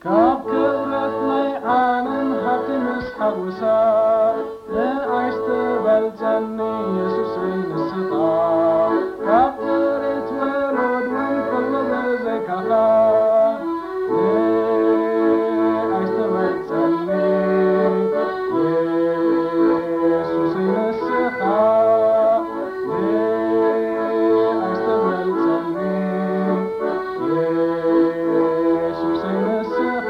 ካብ ክብረት ናይ ዓለም ሃብቲ ምስ ሓጎሳ ንኣይ ዝተበልፀኒ ኢየሱሰይ ንስኻ ካብ ጥሪት ወሎድ ውን ኩሉ ብዘይካኻ ንኣይ ዝተበልፀኒ ኢየሱሰይ ንስኻ ንኣይ ዝተበልፀኒ ኢየሱሰይ ንስኻ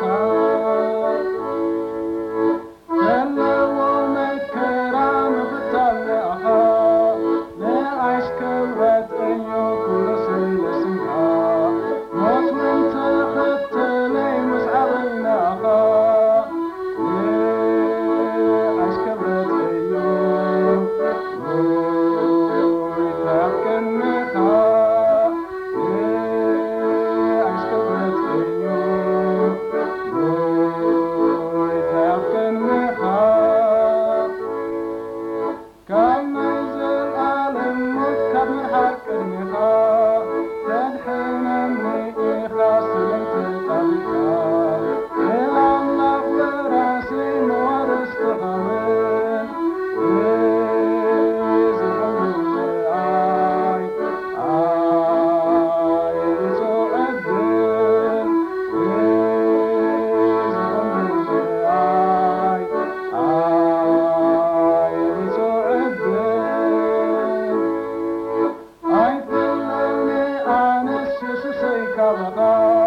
ዘለዎ መከራ ምፍታል ንኣኻ ንኣይሽ ክብረት እዩ ኩሉ ስለስምካ ሞት ውን ተኸተለይ ምስዓበይ ንኣኻ ንኣይሽ ክብረት እዩ ጎይታ ቅድሚኻ ንኣይሽ ክብረት እዩ ጎይታ ቅድሚኻ ካብ ናይ ዘለኣለም ሞት ካብ ምርሓቅ ቅድሚኻ ተድሕነኒ ኢኻ ስለይቲ ጣቢብካ ንኣምላኽ ወራሲ መዋርስ ትኸውን እዚ ኩሉ ንኣይ ኣይርፁ ዕድል እዚ ኩሉ ንኣይ ኣይርፁ ዕድል ኣይፍለኒ ኣነስ ኢየሱሰይ ካባኻ